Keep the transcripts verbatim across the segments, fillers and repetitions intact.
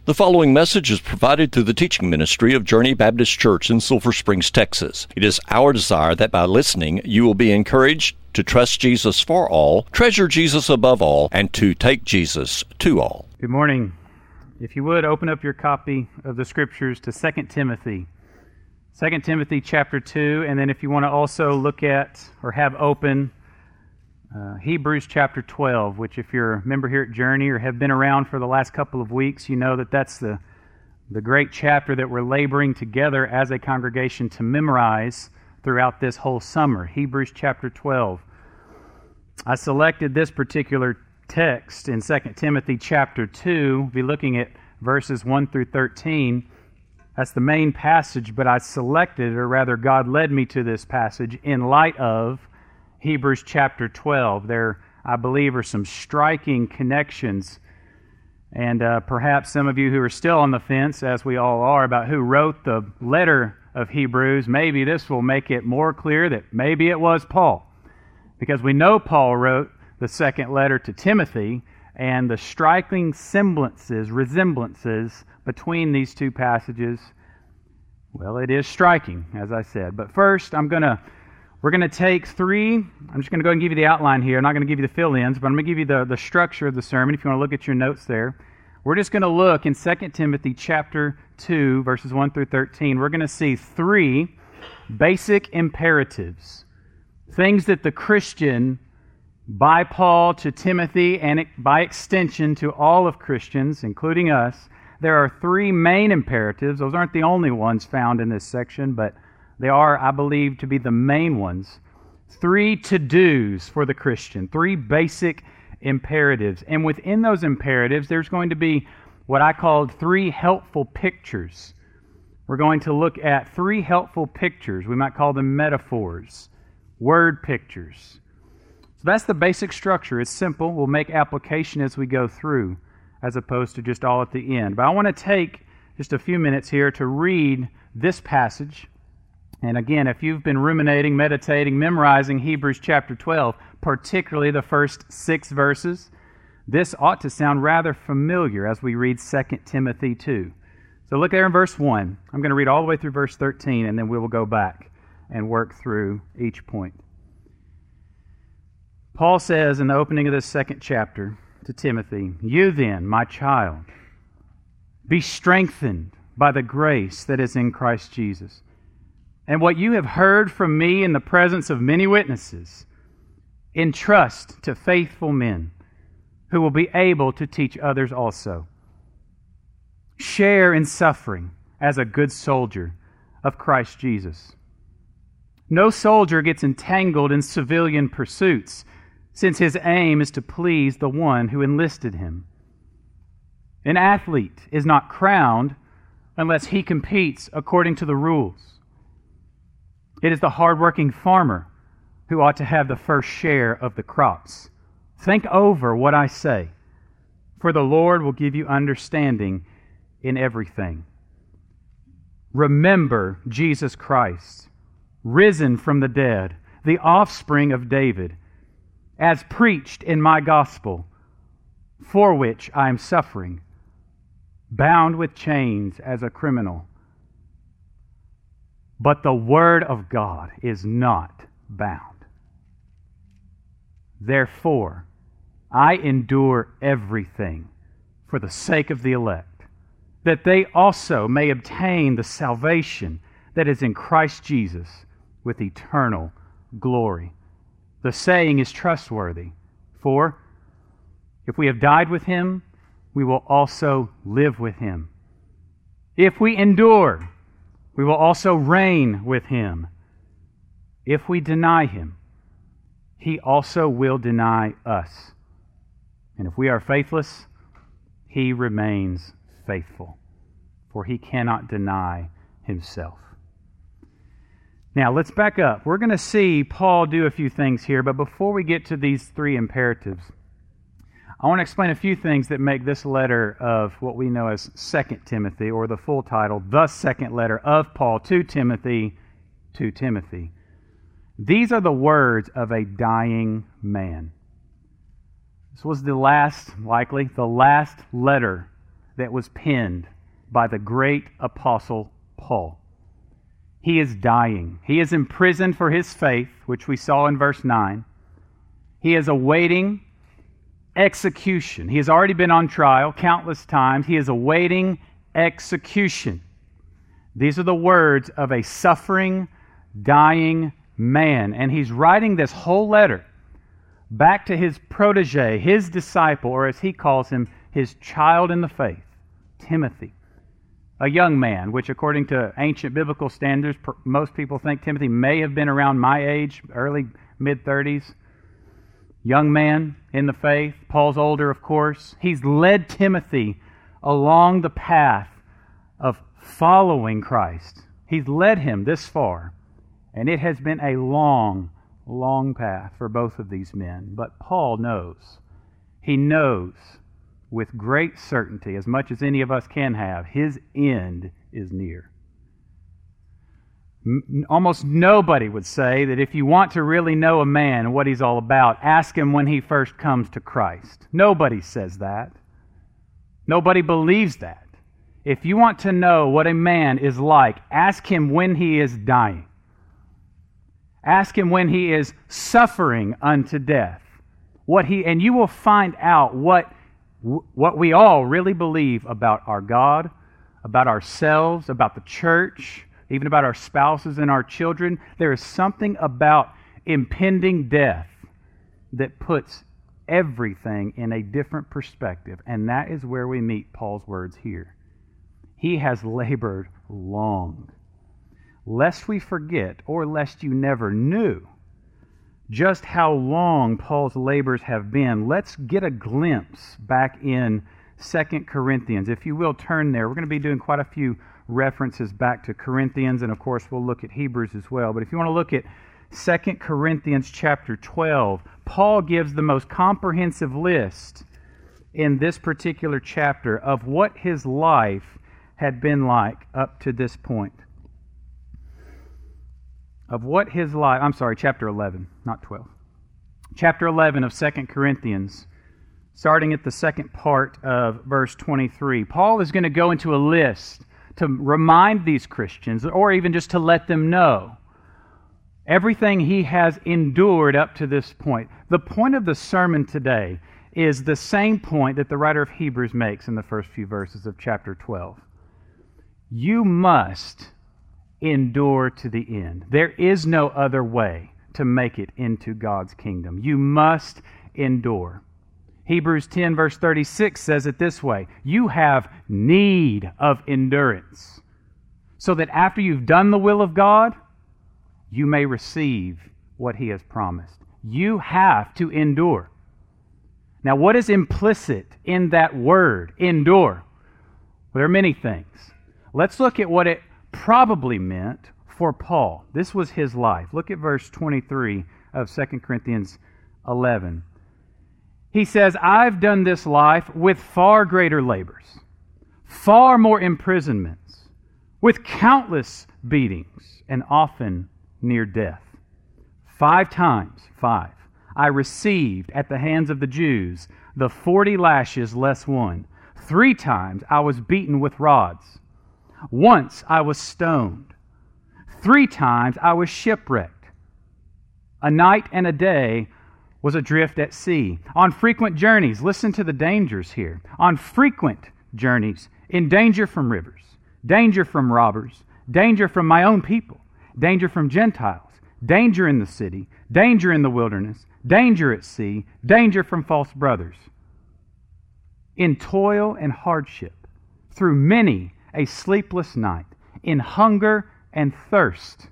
The following message is provided through the teaching ministry of Journey Baptist Church in Sulphur Springs, Texas. It is our desire that by listening, you will be encouraged to trust Jesus for all, treasure Jesus above all, and to take Jesus to all. Good morning. If you would, open up your copy of the Scriptures to Second Timothy. Second Timothy chapter two, and then if you want to also look at or have open uh, Hebrews chapter twelve, which if you're a member here at Journey or have been around for the last couple of weeks, you know that that's the, the great chapter that we're laboring together as a congregation to memorize throughout this whole summer, Hebrews chapter twelve. I selected this particular text in Second Timothy chapter two. We'll be looking at verses one through thirteen. That's the main passage, but I selected, or rather God led me to this passage in light of Hebrews chapter twelve. There, I believe, are some striking connections, and uh, perhaps some of you who are still on the fence, as we all are, about who wrote the letter of Hebrews, maybe this will make it more clear that maybe it was Paul, because we know Paul wrote the second letter to Timothy, and the striking semblances, resemblances between these two passages, well, it is striking, as I said. But first, I'm going to We're going to take three, I'm just going to go and give you the outline here. I'm not going to give you the fill-ins, but I'm going to give you the, the structure of the sermon if you want to look at your notes there. We're just going to look in Second Timothy chapter two, verses one through thirteen. We're going to see three basic imperatives, things that the Christian, by Paul to Timothy, and by extension to all of Christians, including us, there are three main imperatives. Those aren't the only ones found in this section, but they are, I believe, to be the main ones. Three to-dos for the Christian, three basic imperatives. And within those imperatives, there's going to be what I called three helpful pictures. We're going to look at three helpful pictures. We might call them metaphors, word pictures. So that's the basic structure. It's simple. We'll make application as we go through, as opposed to just all at the end. But I want to take just a few minutes here to read this passage. And again, if you've been ruminating, meditating, memorizing Hebrews chapter twelve, particularly the first six verses, this ought to sound rather familiar as we read Second Timothy two. So look there in verse one. I'm going to read all the way through verse thirteen, and then we will go back and work through each point. Paul says in the opening of this second chapter to Timothy, "You then, my child, be strengthened by the grace that is in Christ Jesus. And what you have heard from me in the presence of many witnesses, entrust to faithful men who will be able to teach others also. Share in suffering as a good soldier of Christ Jesus. No soldier gets entangled in civilian pursuits, since his aim is to please the one who enlisted him. An athlete is not crowned unless he competes according to the rules. It is the hardworking farmer who ought to have the first share of the crops. Think over what I say, for the Lord will give you understanding in everything. Remember Jesus Christ, risen from the dead, the offspring of David, as preached in my gospel, for which I am suffering, bound with chains as a criminal. But the Word of God is not bound. Therefore, I endure everything for the sake of the elect, that they also may obtain the salvation that is in Christ Jesus with eternal glory. The saying is trustworthy, for if we have died with Him, we will also live with Him. If we endure, we will also reign with Him. If we deny Him, He also will deny us. And if we are faithless, He remains faithful, for He cannot deny Himself." Now, let's back up. We're going to see Paul do a few things here, but before we get to these three imperatives, I want to explain a few things that make this letter of what we know as Second Timothy, or the full title, the second letter of Paul to Timothy, to Timothy. These are the words of a dying man. This was the last, likely, the last letter that was penned by the great apostle Paul. He is dying. He is imprisoned for his faith, which we saw in verse nine. He is awaiting execution. He has already been on trial countless times. He is awaiting execution. These are the words of a suffering, dying man. And he's writing this whole letter back to his protege, his disciple, or as he calls him, his child in the faith, Timothy. A young man, which according to ancient biblical standards, most people think Timothy may have been around my age, early, mid-thirties. Young man in the faith. Paul's older, of course. He's led Timothy along the path of following Christ. He's led him this far. And it has been a long, long path for both of these men. But Paul knows. He knows with great certainty, as much as any of us can have, his end is near. M- almost nobody would say that if you want to really know a man and what he's all about, ask him when he first comes to Christ. Nobody says that. Nobody believes that. If you want to know what a man is like, ask him when he is dying. Ask him when he is suffering unto death. What he and you will find out what what we all really believe about our God, about ourselves, about the church, even about our spouses and our children. There is something about impending death that puts everything in a different perspective, and that is where we meet Paul's words here. He has labored long, lest we forget, or lest you never knew just how long Paul's labors have been. Let's get a glimpse back in Second Corinthians. If you will, turn there. We're going to be doing quite a few references back to Corinthians, and of course we'll look at Hebrews as well. But if you want to look at Second Corinthians chapter twelve, Paul gives the most comprehensive list in this particular chapter of what his life had been like up to this point. Of what his life, I'm sorry, chapter eleven, not twelve. Chapter eleven of Second Corinthians, starting at the second part of verse twenty-three. Paul is going to go into a list to remind these Christians, or even just to let them know everything he has endured up to this point. The point of the sermon today is the same point that the writer of Hebrews makes in the first few verses of chapter twelve. You must endure to the end. There is no other way to make it into God's kingdom. You must endure. Hebrews ten verse thirty-six says it this way: you have need of endurance, so that after you've done the will of God, you may receive what He has promised. You have to endure. Now, what is implicit in that word, endure? Well, there are many things. Let's look at what it probably meant for Paul. This was his life. Look at verse twenty-three of Second Corinthians eleven. He says, I've done this life with far greater labors, far more imprisonments, with countless beatings, and often near death. Five times, five, I received at the hands of the Jews the forty lashes less one. Three times I was beaten with rods. Once I was stoned. Three times I was shipwrecked. A night and a day was adrift at sea. On frequent journeys, listen to the dangers here. On frequent journeys, in danger from rivers, danger from robbers, danger from my own people, danger from Gentiles, danger in the city, danger in the wilderness, danger at sea, danger from false brothers. In toil and hardship, through many a sleepless night, in hunger and thirst,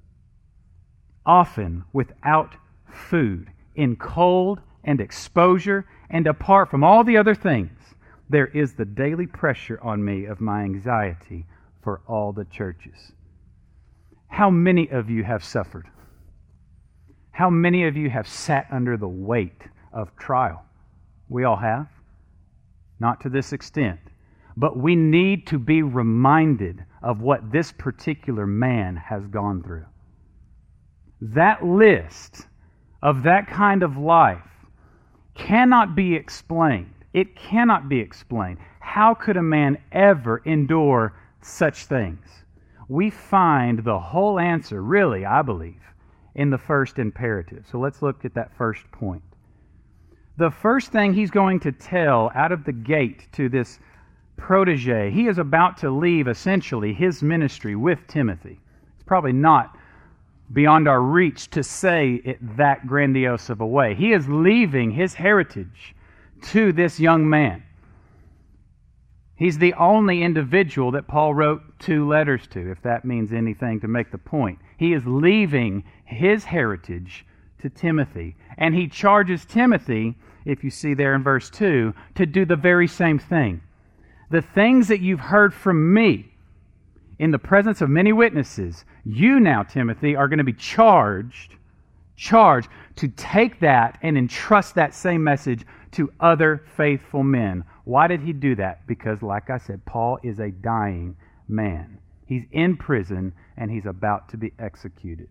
often without food, in cold and exposure, and apart from all the other things, there is the daily pressure on me of my anxiety for all the churches. How many of you have suffered? How many of you have sat under the weight of trial? We all have. Not to this extent. But we need to be reminded of what this particular man has gone through. That list of that kind of life cannot be explained. It cannot be explained. How could a man ever endure such things? We find the whole answer, really, I believe, in the first imperative. So let's look at that first point. The first thing he's going to tell out of the gate to this protege, he is about to leave essentially his ministry with Timothy. It's probably not beyond our reach to say it that grandiose of a way. He is leaving his heritage to this young man. He's the only individual that Paul wrote two letters to, if that means anything to make the point. He is leaving his heritage to Timothy. And he charges Timothy, if you see there in verse two, to do the very same thing. The things that you've heard from me in the presence of many witnesses, you now, Timothy, are going to be charged, charged to take that and entrust that same message to other faithful men. Why did he do that? Because, like I said, Paul is a dying man. He's in prison and he's about to be executed.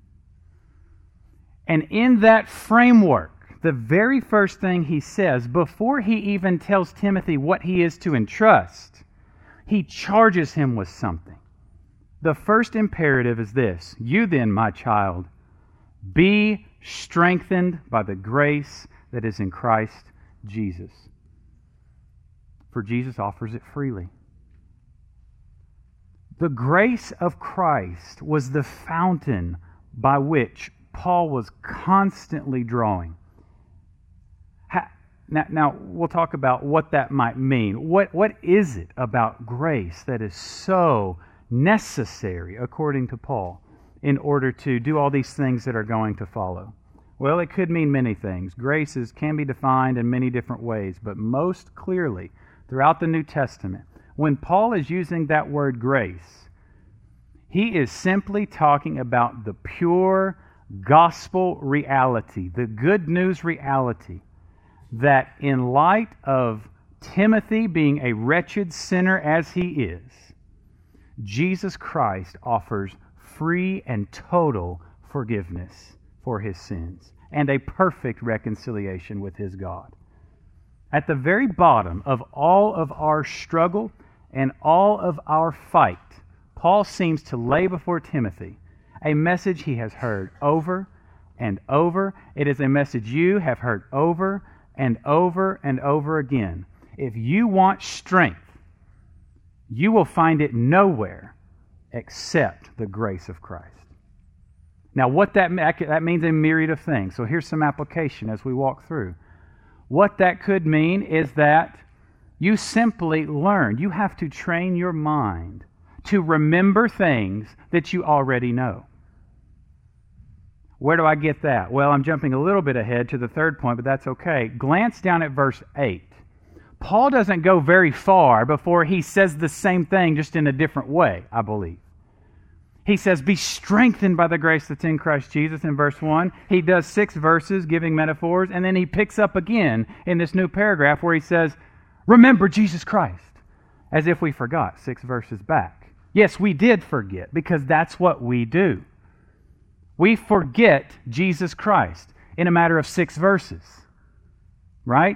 And in that framework, the very first thing he says, before he even tells Timothy what he is to entrust, he charges him with something. The first imperative is this: you then, my child, be strengthened by the grace that is in Christ Jesus. For Jesus offers it freely. The grace of Christ was the fountain by which Paul was constantly drawing. Now, now we'll talk about what that might mean. What, what is it about grace that is so necessary, according to Paul, in order to do all these things that are going to follow? Well, it could mean many things. Grace is, can be defined in many different ways, but most clearly, throughout the New Testament, when Paul is using that word grace, he is simply talking about the pure gospel reality, the good news reality, that in light of Timothy being a wretched sinner as he is, Jesus Christ offers free and total forgiveness for his sins and a perfect reconciliation with his God. At the very bottom of all of our struggle and all of our fight, Paul seems to lay before Timothy a message he has heard over and over. It is a message you have heard over and over and over again. If you want strength, you will find it nowhere except the grace of Christ. Now, what that, that means a myriad of things. So here's some application as we walk through. What that could mean is that you simply learn. You have to train your mind to remember things that you already know. Where do I get that? Well, I'm jumping a little bit ahead to the third point, but that's okay. Glance down at verse eight. Paul doesn't go very far before he says the same thing, just in a different way, I believe. He says, be strengthened by the grace that's in Christ Jesus in verse one. He does six verses giving metaphors, and then he picks up again in this new paragraph where he says, remember Jesus Christ, as if we forgot six verses back. Yes, we did forget, because that's what we do. We forget Jesus Christ in a matter of six verses, right?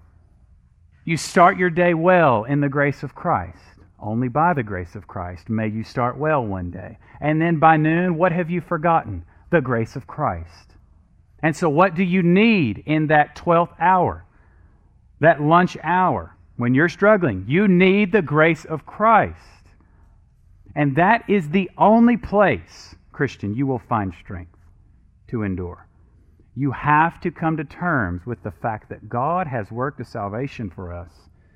You start your day well in the grace of Christ. Only by the grace of Christ may you start well one day. And then by noon, what have you forgotten? The grace of Christ. And so what do you need in that twelfth hour, that lunch hour, when you're struggling? You need the grace of Christ. And that is the only place, Christian, you will find strength to endure. You have to come to terms with the fact that God has worked a salvation for us.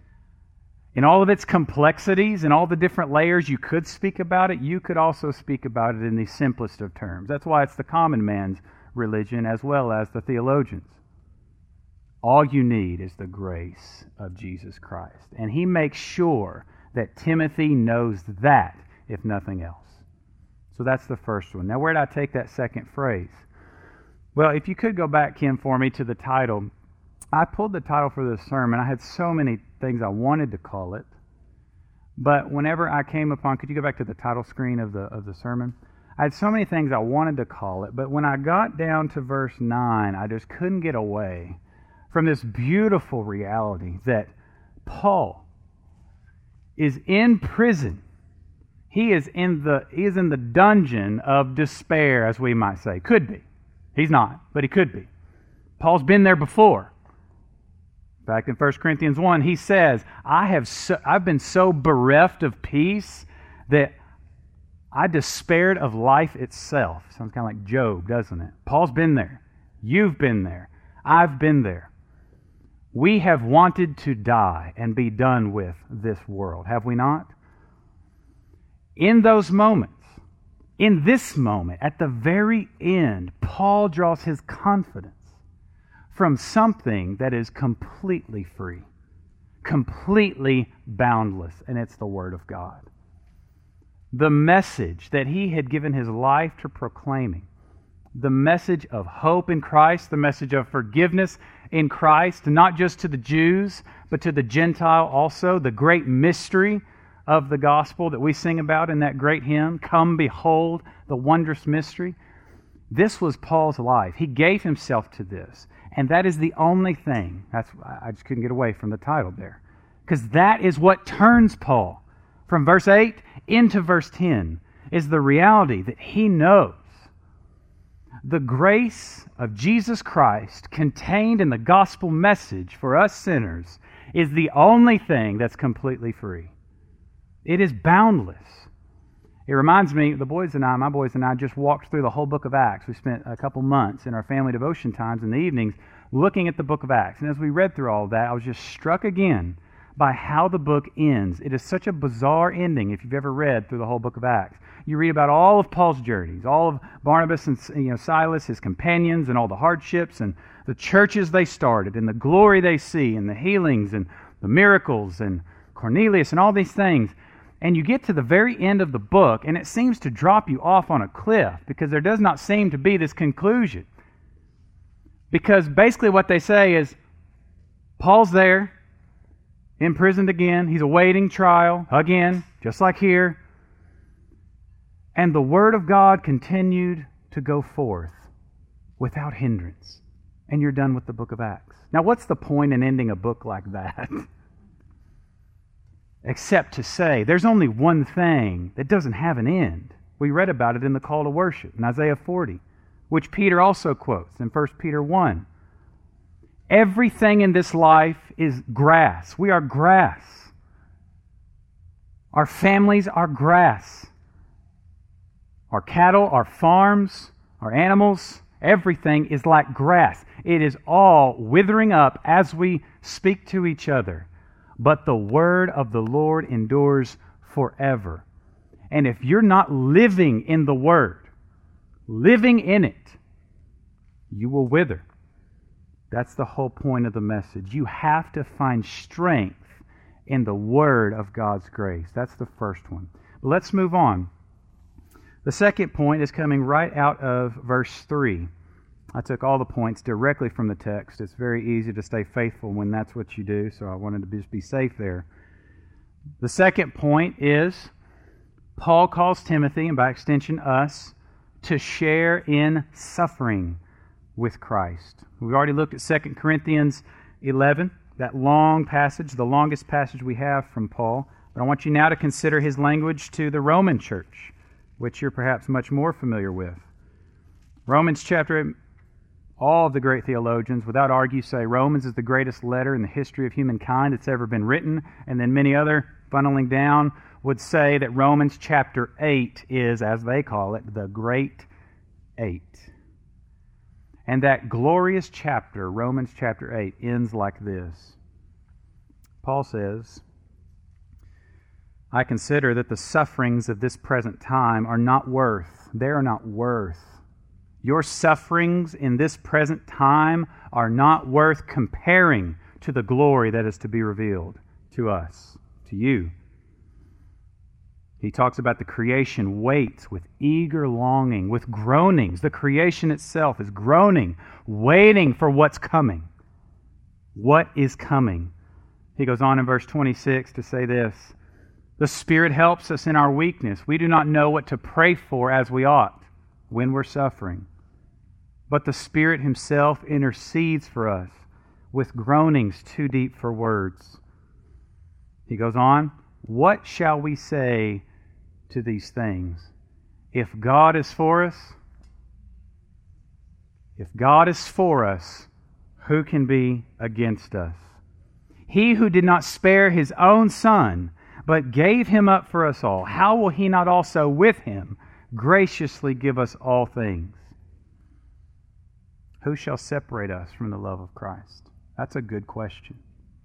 In all of its complexities and all the different layers you could speak about it, you could also speak about it in the simplest of terms. That's why it's the common man's religion as well as the theologians. All you need is the grace of Jesus Christ. And he makes sure that Timothy knows that, if nothing else. So that's the first one. Now, where did I take that second phrase? Well, if you could go back, Kim, for me to the title. I pulled the title for this sermon. I had so many things I wanted to call it. But whenever I came upon, could you go back to the title screen of the of the sermon? I had so many things I wanted to call it, but when I got down to verse nine, I just couldn't get away from this beautiful reality that Paul is in prison. He is in the he is in the dungeon of despair, as we might say. Could be. He's not, but he could be. Paul's been there before. In fact, in First Corinthians one, he says, I have so, I've been so bereft of peace that I despaired of life itself. Sounds kind of like Job, doesn't it? Paul's been there. You've been there. I've been there. We have wanted to die and be done with this world, have we not? In those moments, in this moment, at the very end, Paul draws his confidence from something that is completely free, completely boundless, and it's the Word of God. The message that he had given his life to proclaiming, the message of hope in Christ, the message of forgiveness in Christ, not just to the Jews, but to the Gentile also, the great mystery of the gospel that we sing about in that great hymn, Come Behold the Wondrous Mystery. This was Paul's life. He gave himself to this, and that is the only thing. That's I just couldn't get away from the title there, because that is what turns Paul from verse eight into verse ten, is the reality that he knows the grace of Jesus Christ contained in the gospel message for us sinners is the only thing that's completely free. It is boundless. It reminds me, the boys and I, my boys and I just walked through the whole book of Acts. We spent a couple months in our family devotion times in the evenings looking at the book of Acts. And as we read through all of that, I was just struck again by how the book ends. It is such a bizarre ending if you've ever read through the whole book of Acts. You read about all of Paul's journeys, all of Barnabas and you know, Silas, his companions, and all the hardships and the churches they started and the glory they see and the healings and the miracles and Cornelius and all these things. And you get to the very end of the book and it seems to drop you off on a cliff because there does not seem to be this conclusion. Because basically what they say is, Paul's there, imprisoned again, he's awaiting trial again, just like here. And the Word of God continued to go forth without hindrance. And you're done with the book of Acts. Now, what's the point in ending a book like that? Except to say, there's only one thing that doesn't have an end. We read about it in the call to worship in Isaiah forty, which Peter also quotes in First Peter one. Everything in this life is grass. We are grass. Our families are grass. Our cattle, our farms, our animals, everything is like grass. It is all withering up as we speak to each other. But the word of the Lord endures forever. And if you're not living in the Word, living in it, you will wither. That's the whole point of the message. You have to find strength in the Word of God's grace. That's the first one. But let's move on. The second point is coming right out of verse three. I took all the points directly from the text. It's very easy to stay faithful when that's what you do, so I wanted to just be safe there. The second point is Paul calls Timothy, and by extension us, to share in suffering with Christ. We've already looked at Second Corinthians eleven, that long passage, the longest passage we have from Paul. But I want you now to consider his language to the Roman church, which you're perhaps much more familiar with. Romans chapter eight, all of the great theologians, without argue, say Romans is the greatest letter in the history of humankind that's ever been written. And then many other, funneling down, would say that Romans chapter eight is, as they call it, the Great Eight. And that glorious chapter, Romans chapter eight, ends like this. Paul says, I consider that the sufferings of this present time are not worth, they are not worth. Your sufferings in this present time are not worth comparing to the glory that is to be revealed to us, to you. He talks about the creation waits with eager longing, with groanings. The creation itself is groaning, waiting for what's coming. What is coming? He goes on in verse twenty-six to say this, the Spirit helps us in our weakness. We do not know what to pray for as we ought when we're suffering. But the Spirit Himself intercedes for us with groanings too deep for words. He goes on, What shall we say to these things? If God is for us, if God is for us, who can be against us? He who did not spare his own Son, but gave him up for us all, how will he not also with him graciously give us all things? Who shall separate us from the love of Christ? That's a good question.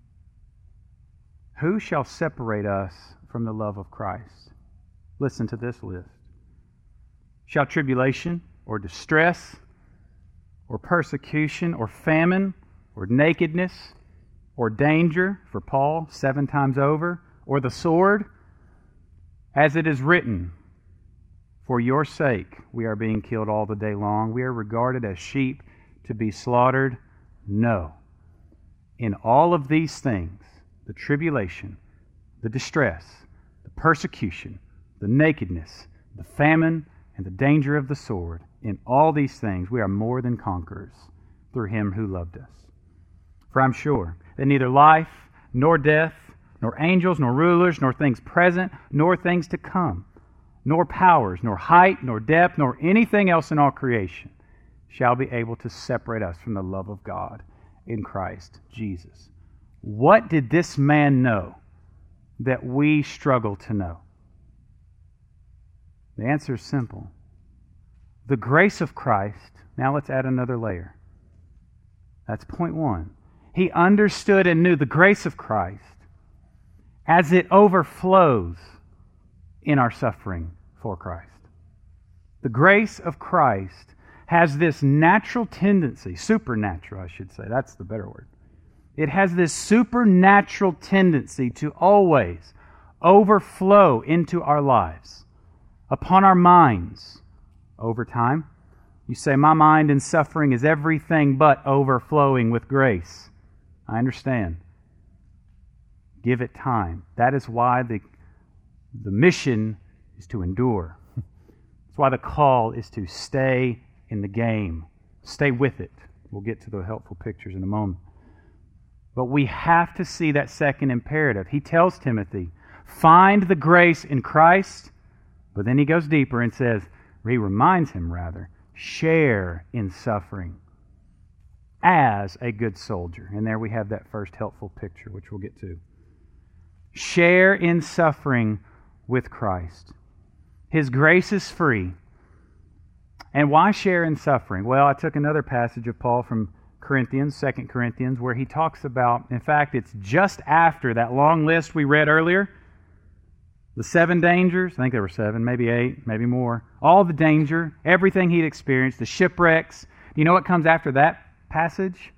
Who shall separate us from the love of Christ? Listen to this list. Shall tribulation or distress or persecution or famine or nakedness or danger, for Paul seven times over, or the sword? As it is written, for your sake we are being killed all the day long. We are regarded as sheep to be slaughtered. No. In all of these things, the tribulation, the distress, the persecution, the nakedness, the famine, and the danger of the sword, in all these things we are more than conquerors through him who loved us. For I'm sure that neither life, nor death, nor angels, nor rulers, nor things present, nor things to come, nor powers, nor height, nor depth, nor anything else in all creation shall be able to separate us from the love of God in Christ Jesus. What did this man know that we struggle to know? The answer is simple. The grace of Christ. Now let's add another layer. That's point one. He understood and knew the grace of Christ as it overflows in our suffering for Christ. The grace of Christ has this natural tendency, supernatural, I should say, that's the better word. It has this supernatural tendency to always overflow into our lives, upon our minds over time. You say, my mind in suffering is everything but overflowing with grace. I understand. Give it time. That is why the, the mission is to endure. That's why the call is to stay in the game. Stay with it. We'll get to the helpful pictures in a moment. But we have to see that second imperative. He tells Timothy, find the grace in Christ, but then he goes deeper and says, or he reminds him rather, share in suffering as a good soldier. And there we have that first helpful picture, which we'll get to. Share in suffering with Christ. His grace is free. And why share in suffering? Well, I took another passage of Paul from Corinthians, Second Corinthians, where he talks about, in fact, it's just after that long list we read earlier, the seven dangers, I think there were seven, maybe eight, maybe more, all the danger, everything he'd experienced, the shipwrecks. Do you know what comes after that passage?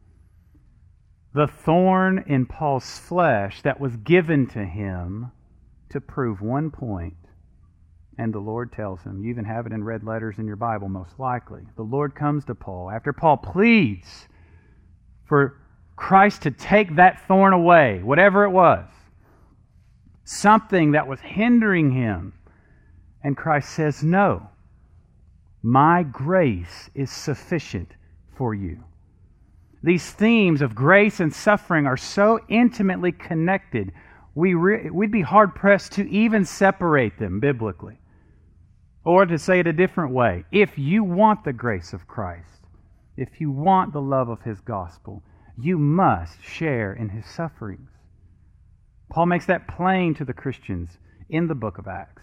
The thorn in Paul's flesh that was given to him to prove one point. And the Lord tells him, you even have it in red letters in your Bible most likely. The Lord comes to Paul after Paul pleads for Christ to take that thorn away, whatever it was, something that was hindering him. And Christ says, no, my grace is sufficient for you. These themes of grace and suffering are so intimately connected, we re- we'd be hard-pressed to even separate them biblically. Or to say it a different way, if you want the grace of Christ, if you want the love of His gospel, you must share in His sufferings. Paul makes that plain to the Christians in the book of Acts.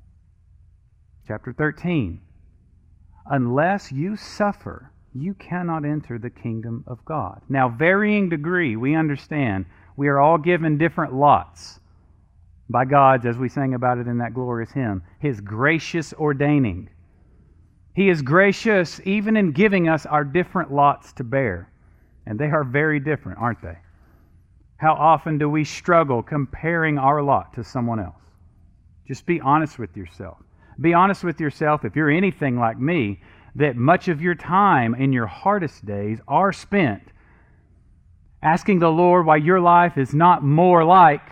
Chapter thirteen. Unless you suffer, you cannot enter the kingdom of God. Now, varying degree, we understand we are all given different lots by God's, as we sang about it in that glorious hymn, His gracious ordaining. He is gracious even in giving us our different lots to bear. And they are very different, aren't they? How often do we struggle comparing our lot to someone else? Just be honest with yourself. Be honest with yourself, if you're anything like me, that much of your time in your hardest days are spent asking the Lord why your life is not more like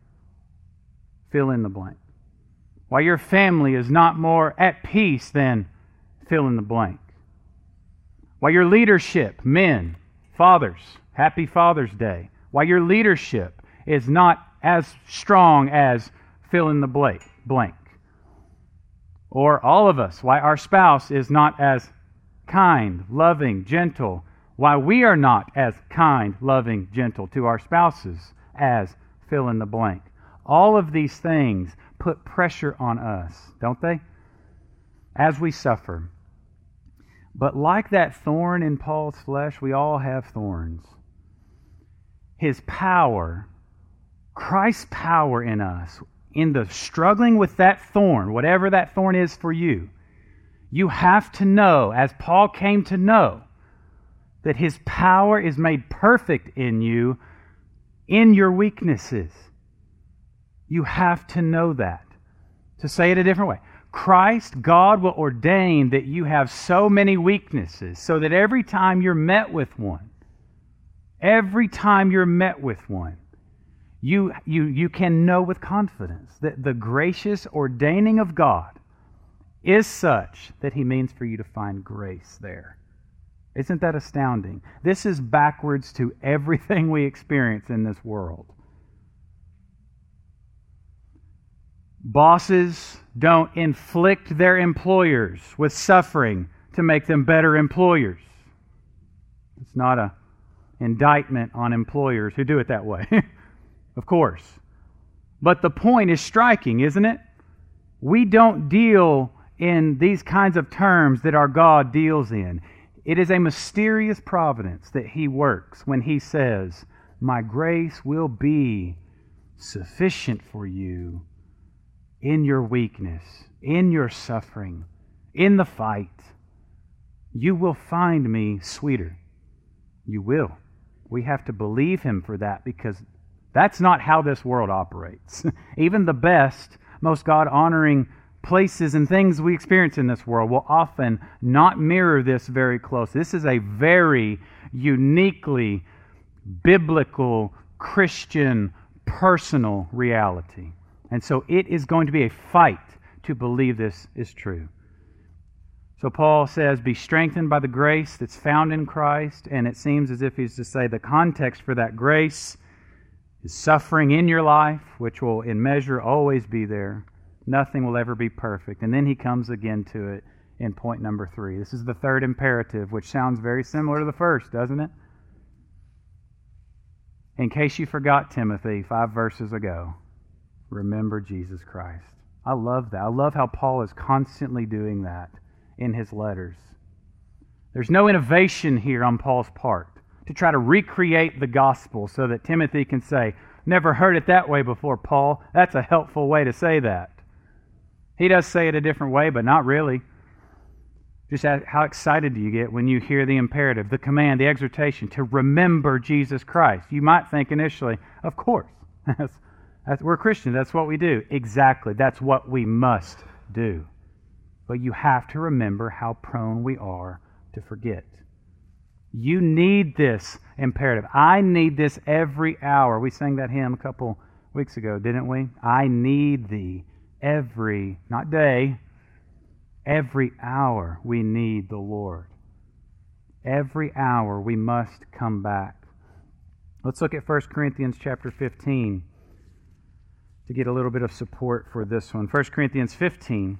fill in the blank. Why your family is not more at peace than fill in the blank. Why your leadership, men, fathers, happy Father's Day. Why your leadership is not as strong as fill in the blank. blank. Or all of us, why our spouse is not as kind, loving, gentle, why we are not as kind, loving, gentle to our spouses as fill in the blank. All of these things put pressure on us, don't they? As we suffer. But like that thorn in Paul's flesh, we all have thorns. His power, Christ's power in us, in the struggling with that thorn, whatever that thorn is for you, you have to know, as Paul came to know, that His power is made perfect in you in your weaknesses. You have to know that. To say it a different way, Christ, God will ordain that you have so many weaknesses so that every time you're met with one, every time you're met with one, you, you, you can know with confidence that the gracious ordaining of God is such that He means for you to find grace there. Isn't that astounding? This is backwards to everything we experience in this world. Bosses don't inflict their employers with suffering to make them better employers. It's not an indictment on employers who do it that way, of course. But the point is striking, isn't it? We don't deal in these kinds of terms that our God deals in. It is a mysterious providence that He works when He says, "My grace will be sufficient for you in your weakness, in your suffering, in the fight. You will find me sweeter." You will. We have to believe Him for that, because that's not how this world operates. Even the best, most God-honoring places and things we experience in this world will often not mirror this very close. This is a very uniquely biblical, Christian, personal reality. And so it is going to be a fight to believe this is true. So Paul says, be strengthened by the grace that's found in Christ. And it seems as if he's to say the context for that grace is suffering in your life, which will in measure always be there. Nothing will ever be perfect. And then he comes again to it in point number three. This is the third imperative, which sounds very similar to the first, doesn't it? In case you forgot, Timothy, five verses ago, remember Jesus Christ. I love that. I love how Paul is constantly doing that in his letters. There's no innovation here on Paul's part to try to recreate the gospel so that Timothy can say, "Never heard it that way before, Paul." That's a helpful way to say that. He does say it a different way, but not really. Just how excited do you get when you hear the imperative, the command, the exhortation to remember Jesus Christ? You might think initially, of course, that's, that's, we're Christians, that's what we do. Exactly, that's what we must do. But you have to remember how prone we are to forget. You need this imperative. I need this every hour. We sang that hymn a couple weeks ago, didn't we? I need thee every, not day, every hour we need the Lord. Every hour we must come back. Let's look at First Corinthians chapter fifteen to get a little bit of support for this one. First Corinthians fifteen.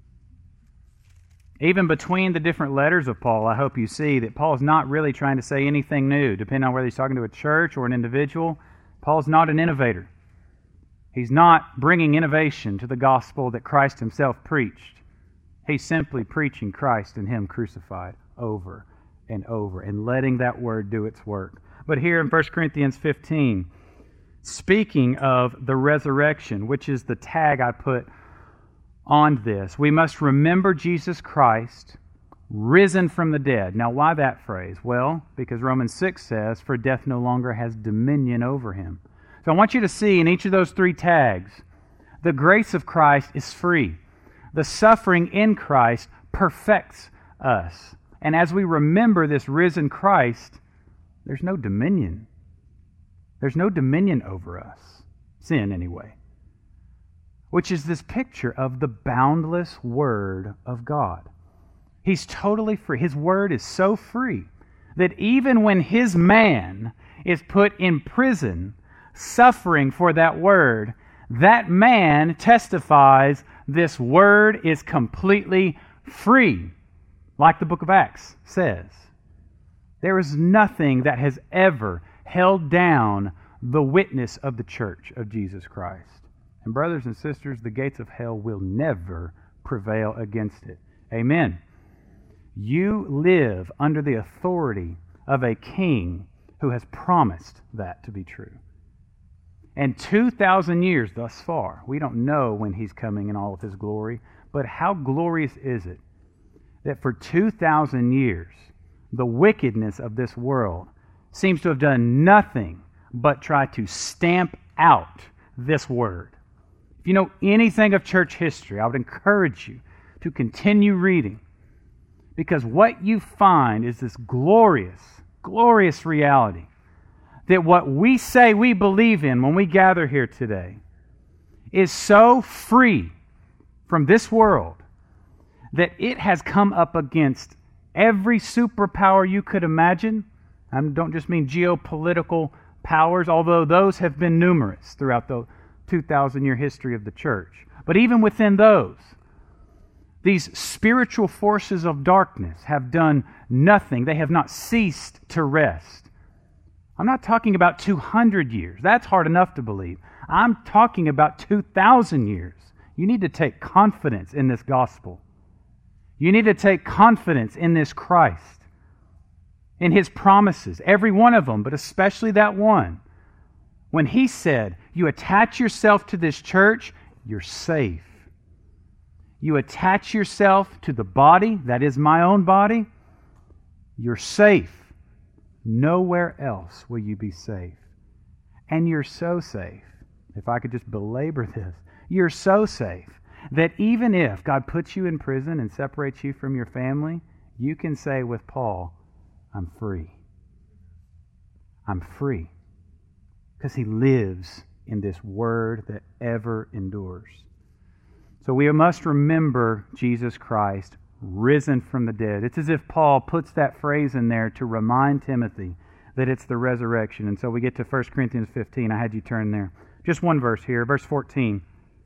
Even between the different letters of Paul, I hope you see that Paul's not really trying to say anything new, depending on whether he's talking to a church or an individual. Paul's not an innovator. He's not bringing innovation to the gospel that Christ himself preached. He's simply preaching Christ and Him crucified over and over and letting that word do its work. But here in First Corinthians fifteen, speaking of the resurrection, which is the tag I put on this, we must remember Jesus Christ risen from the dead. Now, why that phrase? Well, because Romans six says, "For death no longer has dominion over him." So I want you to see in each of those three tags, the grace of Christ is free. The suffering in Christ perfects us. And as we remember this risen Christ, there's no dominion. There's no dominion over us. Sin, anyway. Which is this picture of the boundless Word of God. He's totally free. His Word is so free that even when His man is put in prison, suffering for that word, that man testifies this word is completely free, like the book of Acts says. There is nothing that has ever held down the witness of the church of Jesus Christ. And brothers and sisters, the gates of hell will never prevail against it. Amen. You live under the authority of a king who has promised that to be true. And two thousand years thus far, we don't know when he's coming in all of his glory, but how glorious is it that for two thousand years, the wickedness of this world seems to have done nothing but try to stamp out this word. If you know anything of church history, I would encourage you to continue reading, because what you find is this glorious, glorious reality that what we say we believe in when we gather here today is so free from this world that it has come up against every superpower you could imagine. I don't just mean geopolitical powers, although those have been numerous throughout the two thousand year history of the church. But even within those, these spiritual forces of darkness have done nothing. They have not ceased to rest. I'm not talking about two hundred years. That's hard enough to believe. I'm talking about two thousand years. You need to take confidence in this gospel. You need to take confidence in this Christ, in His promises, every one of them, but especially that one. When He said, you attach yourself to this church, you're safe. You attach yourself to the body, that is my own body, you're safe. Nowhere else will you be safe. And you're so safe, if I could just belabor this, you're so safe that even if God puts you in prison and separates you from your family, you can say with Paul, I'm free. I'm free. Because he lives in this word that ever endures. So we must remember Jesus Christ risen from the dead. It's as if Paul puts that phrase in there to remind Timothy that it's the resurrection. And so we get to First Corinthians fifteen. I had you turn there. Just one verse here, verse fourteen.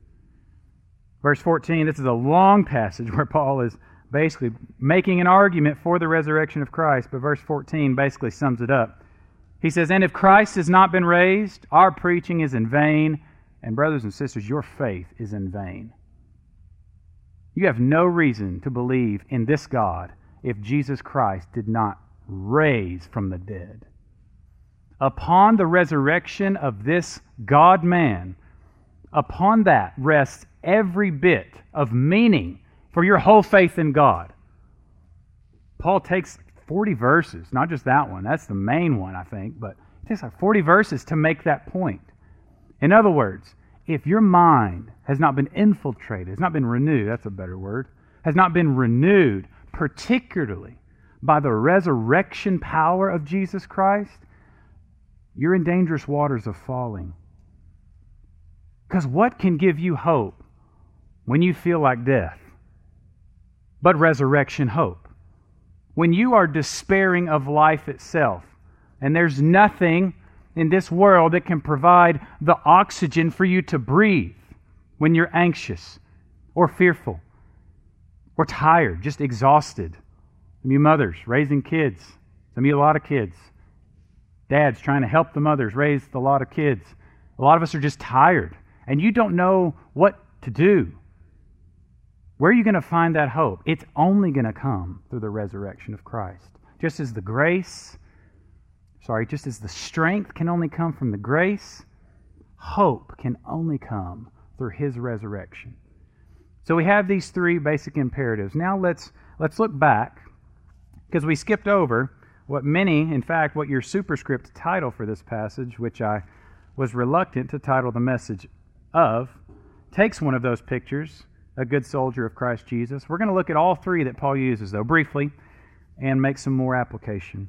Verse fourteen, this is a long passage where Paul is basically making an argument for the resurrection of Christ, but verse fourteen basically sums it up. He says, and if Christ has not been raised, our preaching is in vain, and brothers and sisters, your faith is in vain. You have no reason to believe in this God if Jesus Christ did not raise from the dead. Upon the resurrection of this God-man, upon that rests every bit of meaning for your whole faith in God. Paul takes forty verses, not just that one. That's the main one, I think, but it takes like forty verses to make that point. In other words, if your mind has not been infiltrated, has not been renewed, that's a better word, has not been renewed, particularly by the resurrection power of Jesus Christ, you're in dangerous waters of falling. Because what can give you hope when you feel like death but resurrection hope? When you are despairing of life itself, and there's nothing in this world that can provide the oxygen for you to breathe when you're anxious or fearful or tired, just exhausted. Some of you mothers raising kids, some of you a lot of kids. Dads trying to help the mothers raise a lot of kids. A lot of us are just tired, and you don't know what to do. Where are you going to find that hope? It's only going to come through the resurrection of Christ. Just as the grace, sorry, just as the strength can only come from the grace, hope can only come through His resurrection. So we have these three basic imperatives. Now let's let's look back, because we skipped over what many, in fact, what your superscript title for this passage, which I was reluctant to title the message of, takes one of those pictures, a good soldier of Christ Jesus. We're going to look at all three that Paul uses, though, briefly, and make some more application.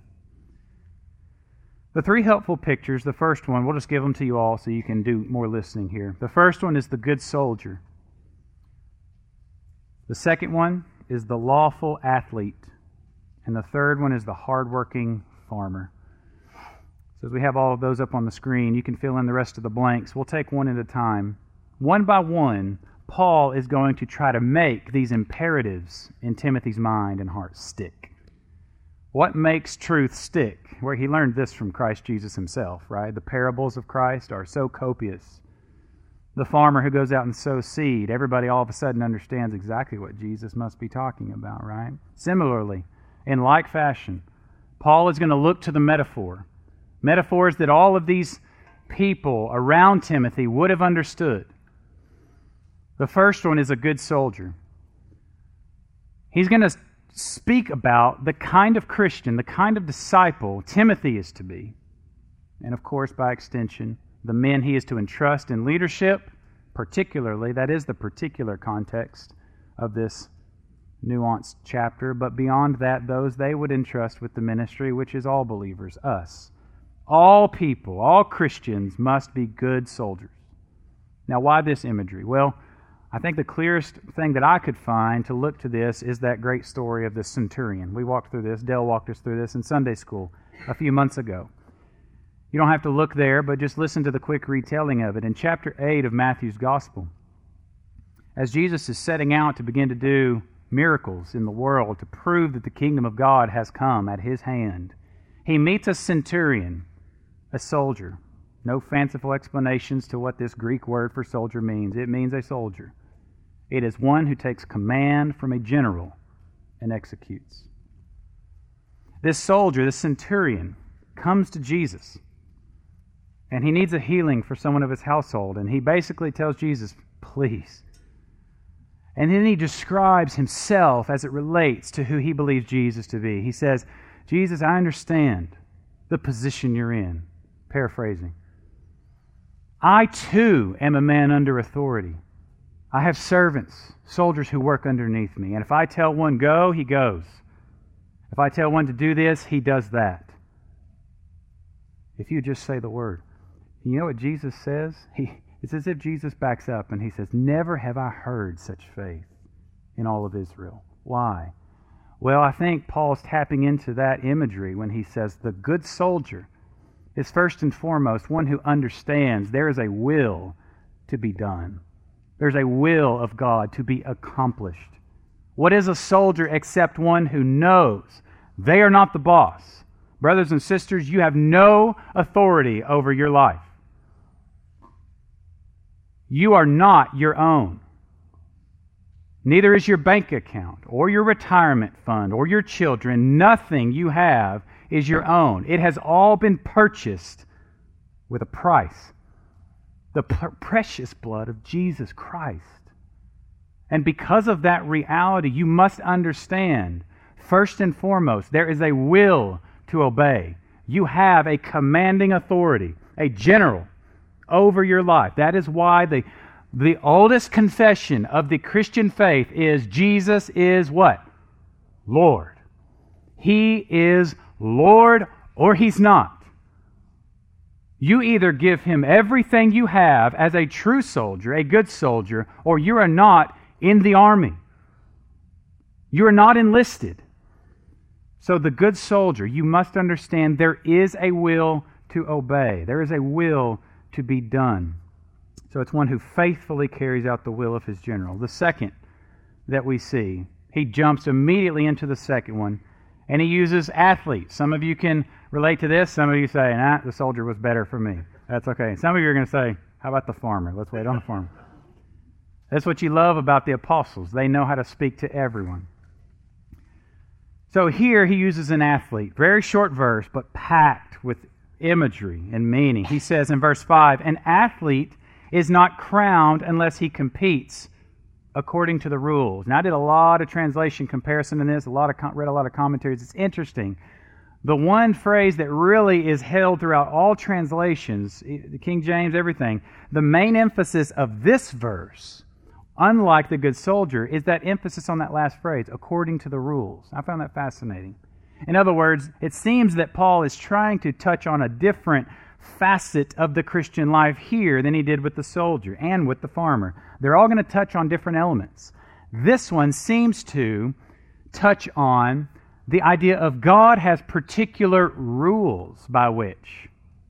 The three helpful pictures, the first one, we'll just give them to you all so you can do more listening here. The first one is the good soldier. The second one is the lawful athlete. And the third one is the hardworking farmer. So as we have all of those up on the screen, you can fill in the rest of the blanks. We'll take one at a time. One by one, Paul is going to try to make these imperatives in Timothy's mind and heart stick. What makes truth stick? Where he learned this from Christ Jesus himself, right? The parables of Christ are so copious. The farmer who goes out and sows seed, everybody all of a sudden understands exactly what Jesus must be talking about, right? Similarly, in like fashion, Paul is going to look to the metaphor. Metaphors that all of these people around Timothy would have understood. The first one is a good soldier. He's going to speak about the kind of Christian, the kind of disciple Timothy is to be. And of course, by extension, the men he is to entrust in leadership, particularly, that is the particular context of this nuanced chapter, but beyond that, those they would entrust with the ministry, which is all believers, us. All people, all Christians must be good soldiers. Now, why this imagery? Well, I think the clearest thing that I could find to look to this is that great story of the centurion. We walked through this, Dale walked us through this in Sunday school a few months ago. You don't have to look there, but just listen to the quick retelling of it. In chapter eight of Matthew's Gospel, as Jesus is setting out to begin to do miracles in the world to prove that the kingdom of God has come at his hand, he meets a centurion, a soldier. No fanciful explanations to what this Greek word for soldier means. It means a soldier. It is one who takes command from a general and executes. This soldier, this centurion, comes to Jesus, and he needs a healing for someone of his household, and he basically tells Jesus, please. And then he describes himself as it relates to who he believes Jesus to be. He says, Jesus, I understand the position you're in. Paraphrasing. I too am a man under authority. I have servants, soldiers who work underneath me. And if I tell one go, he goes. If I tell one to do this, he does that. If you just say the word. You know what Jesus says? He, it's as if Jesus backs up and he says, never have I heard such faith in all of Israel. Why? Well, I think Paul's tapping into that imagery when he says the good soldier is first and foremost one who understands there is a will to be done. There's a will of God to be accomplished. What is a soldier except one who knows they are not the boss? Brothers and sisters, you have no authority over your life. You are not your own. Neither is your bank account or your retirement fund or your children. Nothing you have is your own. It has all been purchased with a price. The p- precious blood of Jesus Christ. And because of that reality, you must understand, first and foremost, there is a will to obey. You have a commanding authority, a general over your life. That is why the, the oldest confession of the Christian faith is Jesus is what? Lord. He is Lord or He's not. You either give Him everything you have as a true soldier, a good soldier, or you are not in the army. You are not enlisted. So the good soldier, you must understand there is a will to obey. There is a will to be done. So it's one who faithfully carries out the will of his general. The second that we see, he jumps immediately into the second one, and he uses athletes. Some of you can relate to this. Some of you say, nah, the soldier was better for me. That's okay. Some of you are going to say, how about the farmer? Let's wait on the farmer. That's what you love about the apostles. They know how to speak to everyone. So here he uses an athlete. Very short verse, but packed with imagery and meaning. He says in verse five, an athlete is not crowned unless he competes according to the rules. Now, I did a lot of translation comparison in this, a lot of read a lot of commentaries. It's interesting. The one phrase that really is held throughout all translations, the King James, everything, the main emphasis of this verse, unlike the good soldier, is that emphasis on that last phrase, according to the rules. I found that fascinating. In other words, it seems that Paul is trying to touch on a different facet of the Christian life here than he did with the soldier and with the farmer. They're all going to touch on different elements. This one seems to touch on the idea of God has particular rules by which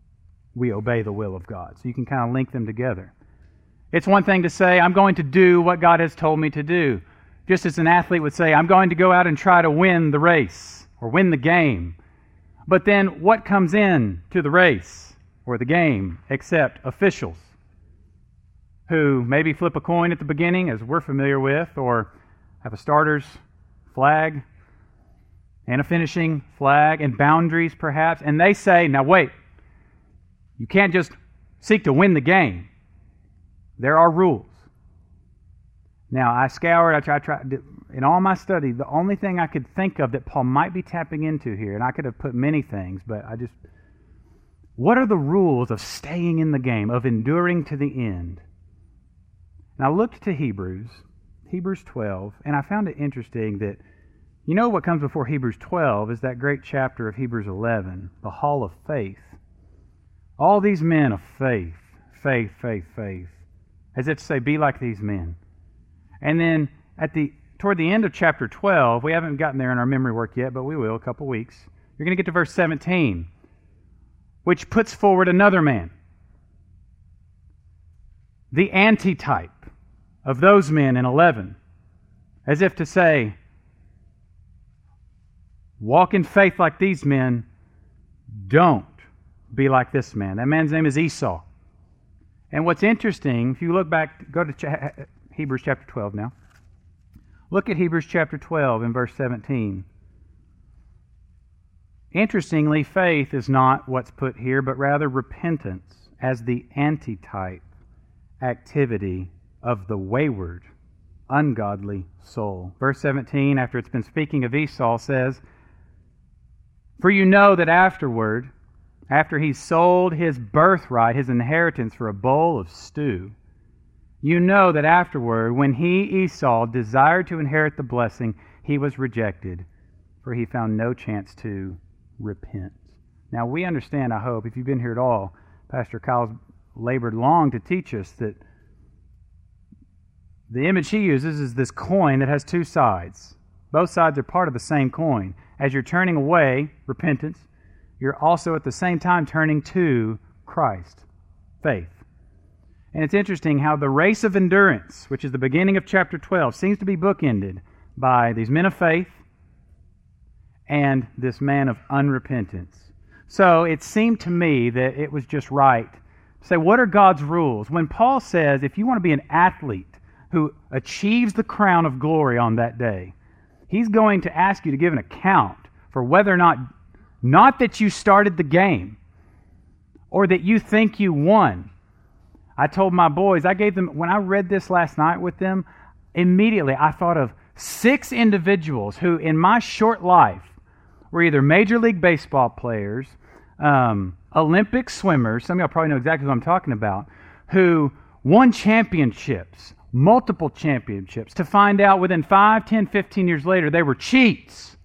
we obey the will of God. So you can kind of link them together. It's one thing to say, I'm going to do what God has told me to do. Just as an athlete would say, I'm going to go out and try to win the race or win the game. But then what comes in to the race or the game except officials who maybe flip a coin at the beginning, as we're familiar with, or have a starter's flag and a finishing flag and boundaries perhaps, and they say, now wait, you can't just seek to win the game. There are rules. Now, I scoured, I tried, I tried, in all my study, the only thing I could think of that Paul might be tapping into here, and I could have put many things, but I just, what are the rules of staying in the game, of enduring to the end? And I looked to Hebrews, Hebrews twelve, and I found it interesting that, you know what comes before Hebrews twelve is that great chapter of Hebrews eleven, the Hall of Faith. All these men of faith, faith, faith, faith, as if to say, be like these men. And then at the toward the end of chapter twelve, we haven't gotten there in our memory work yet, but we will, a couple weeks. You're going to get to verse seventeen, which puts forward another man, the antitype of those men in eleven, as if to say, walk in faith like these men, don't be like this man. That man's name is Esau. And what's interesting, if you look back, go to cha- Hebrews chapter twelve now. Look at Hebrews chapter twelve and verse seventeen. Interestingly, faith is not what's put here, but rather repentance as the antitype activity of the wayward, ungodly soul. Verse seventeen, after it's been speaking of Esau, says, for you know that afterward, after he sold his birthright, his inheritance for a bowl of stew, you know that afterward, when he, Esau, desired to inherit the blessing, he was rejected, for he found no chance to repent. Now, we understand, I hope, if you've been here at all, Pastor Kyle's labored long to teach us that the image he uses is this coin that has two sides. Both sides are part of the same coin. As you're turning away, repentance, you're also at the same time turning to Christ, faith. And it's interesting how the race of endurance, which is the beginning of chapter twelve, seems to be bookended by these men of faith and this man of unrepentance. So it seemed to me that it was just right to say, what are God's rules? When Paul says, if you want to be an athlete who achieves the crown of glory on that day, he's going to ask you to give an account for whether or not, not that you started the game or that you think you won. I told my boys, I gave them, when I read this last night with them, immediately I thought of six individuals who in my short life were either Major League Baseball players, um, Olympic swimmers, some of y'all probably know exactly what I'm talking about, who won championships, multiple championships, to find out within five, ten, fifteen years later they were cheats.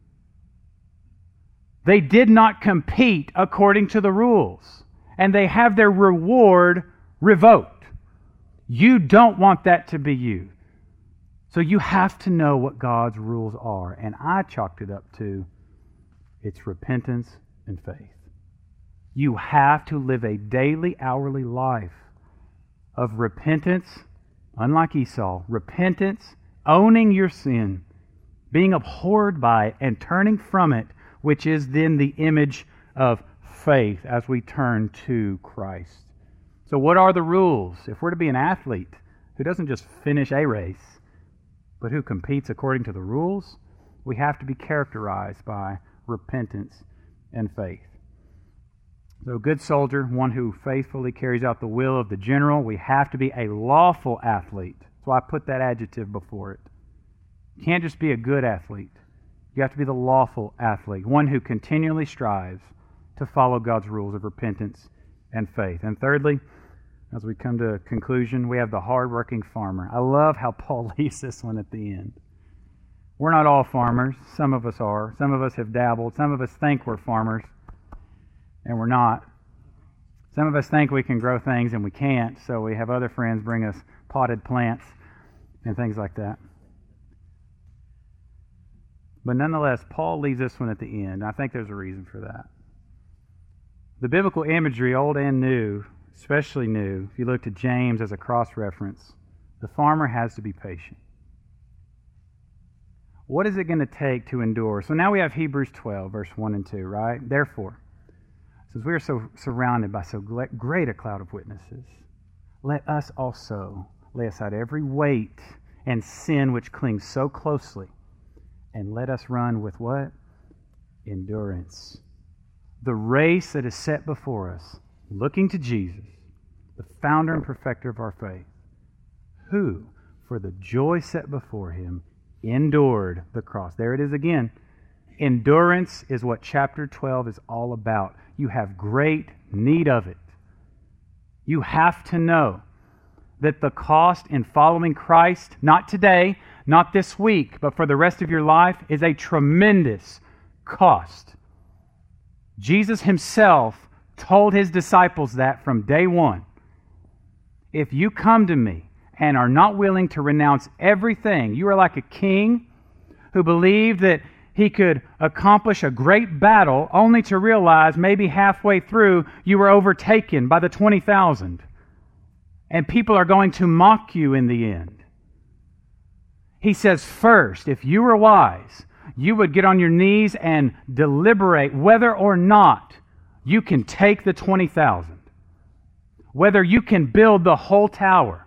They did not compete according to the rules, and they have their reward revoked. You don't want that to be you. So you have to know what God's rules are, and I chalked it up to it's repentance and faith. You have to live a daily, hourly life of repentance, unlike Esau, repentance, owning your sin, being abhorred by it, and turning from it, which is then the image of faith as we turn to Christ. So what are the rules? If we're to be an athlete who doesn't just finish a race, but who competes according to the rules, we have to be characterized by repentance and faith. So a good soldier, one who faithfully carries out the will of the general, we have to be a lawful athlete. So I put that adjective before it. You can't just be a good athlete. You have to be the lawful athlete, one who continually strives to follow God's rules of repentance and faith. And thirdly, as we come to a conclusion, we have the hardworking farmer. I love how Paul leaves this one at the end. We're not all farmers. Some of us are. Some of us have dabbled. Some of us think we're farmers, and we're not. Some of us think we can grow things, and we can't, so we have other friends bring us potted plants and things like that. But nonetheless, Paul leaves this one at the end. I think there's a reason for that. The biblical imagery, old and new, especially new, if you look to James as a cross-reference, the farmer has to be patient. What is it going to take to endure? So now we have Hebrews twelve, verse one and two, right? Therefore, since we are so surrounded by so great a cloud of witnesses, let us also lay aside every weight and sin which clings so closely, and let us run with what? Endurance. The race that is set before us, looking to Jesus, the founder and perfecter of our faith, who, for the joy set before him, endured the cross. There it is again. Endurance is what chapter twelve is all about. You have great need of it. You have to know that the cost in following Christ, not today, not this week, but for the rest of your life, is a tremendous cost. Jesus himself told his disciples that from day one. If you come to me and are not willing to renounce everything, you are like a king who believed that he could accomplish a great battle only to realize maybe halfway through you were overtaken by the twenty thousand. And people are going to mock you in the end. He says, first, if you were wise, you would get on your knees and deliberate whether or not you can take the twenty thousand, whether you can build the whole tower.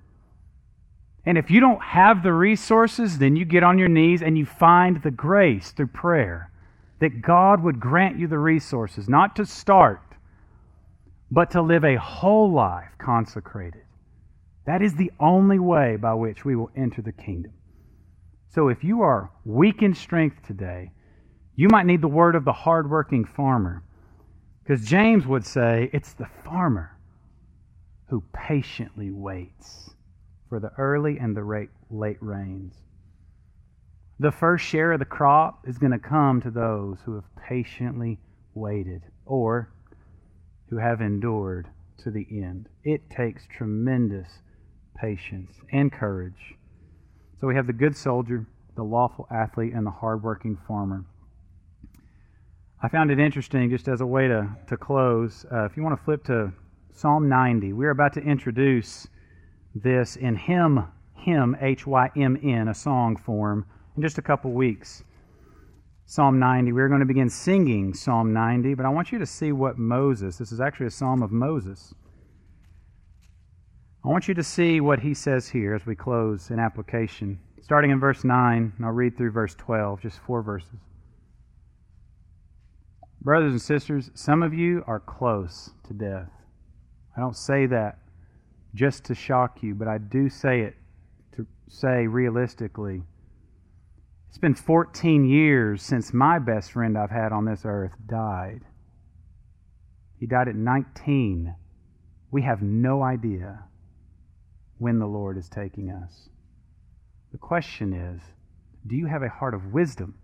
And if you don't have the resources, then you get on your knees and you find the grace through prayer that God would grant you the resources, not to start, but to live a whole life consecrated. That is the only way by which we will enter the kingdom. So if you are weak in strength today, you might need the word of the hardworking farmer. Because James would say, it's the farmer who patiently waits for the early and the late rains. The first share of the crop is going to come to those who have patiently waited or who have endured to the end. It takes tremendous patience and courage. So we have the good soldier, the lawful athlete, and the hardworking farmer. I found it interesting, just as a way to, to close, uh, if you want to flip to Psalm ninety, we're about to introduce this in hymn, hymn, H Y M N, a song form, in just a couple weeks. Psalm ninety, we're going to begin singing Psalm ninety, but I want you to see what Moses, this is actually a psalm of Moses. I want you to see what he says here as we close in application. Starting in verse nine, and I'll read through verse twelve, just four verses. Brothers and sisters, some of you are close to death. I don't say that just to shock you, but I do say it to say realistically. It's been fourteen years since my best friend I've had on this earth died. He died at nineteen. We have no idea when the Lord is taking us. The question is, do you have a heart of wisdom?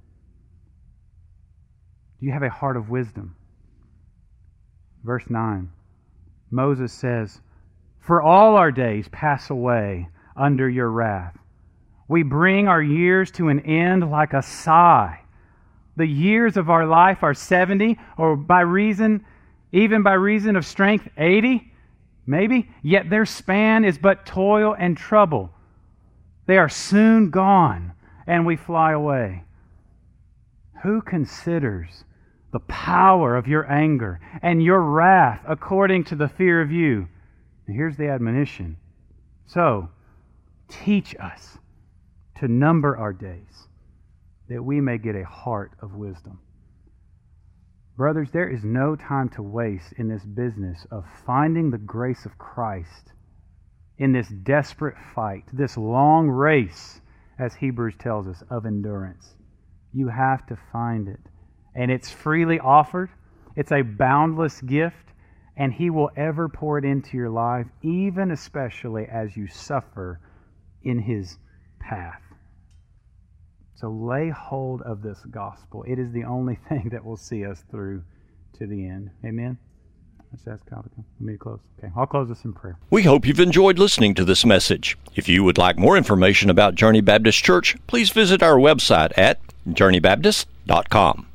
Do you have a heart of wisdom? Verse nine, Moses says, "For all our days pass away under your wrath. We bring our years to an end like a sigh. The years of our life are seventy, or by reason, even by reason of strength, eighty, maybe. Yet their span is but toil and trouble. They are soon gone, and we fly away. Who considers the power of your anger and your wrath according to the fear of you?" And here's the admonition. So, teach us to number our days, that we may get a heart of wisdom. Brothers, there is no time to waste in this business of finding the grace of Christ in this desperate fight, this long race, as Hebrews tells us, of endurance. You have to find it. And it's freely offered. It's a boundless gift, and He will ever pour it into your life, even especially as you suffer in His path. So lay hold of this gospel. It is the only thing that will see us through to the end. Amen? Let's ask God to come. Let me close. Okay, I'll close this in prayer. We hope you've enjoyed listening to this message. If you would like more information about Journey Baptist Church, please visit our website at journey baptist dot com.